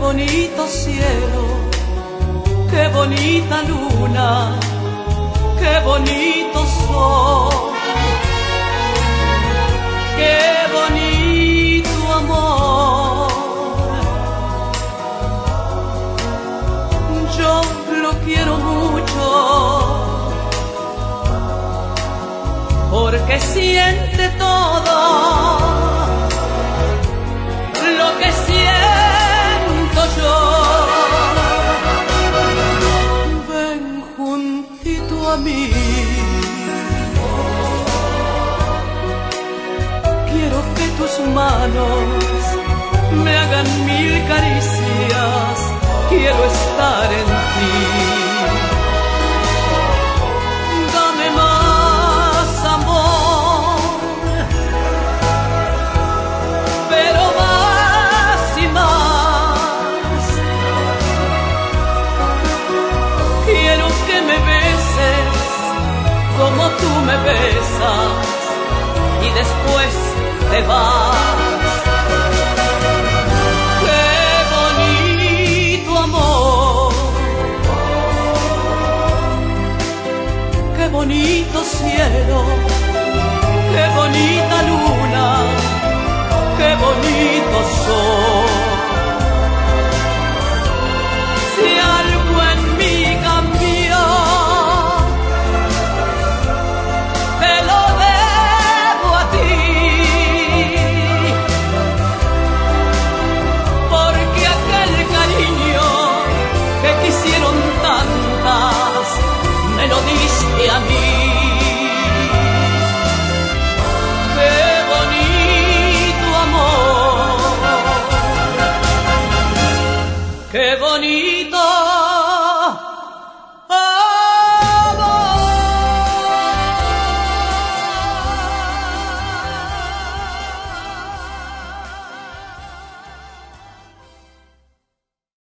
bonito cielo, qué bonita luna, qué bonito sol, qué bonito amor. Yo lo quiero mucho porque siente todo lo que siento yo. Ven juntito a mí, quiero que tus manos me hagan mil caricias, quiero estar en ti. Dame más amor, pero más y más. Quiero que me beses como tú me besas y después te vas. Qué bonito amor, qué bonito cielo, qué bonita luna, qué bonito sol. Si algo en mí cambió, te lo debo a ti, porque aquel cariño que quisieron tantas me lo diste a mí. Qué bonito amor, qué bonito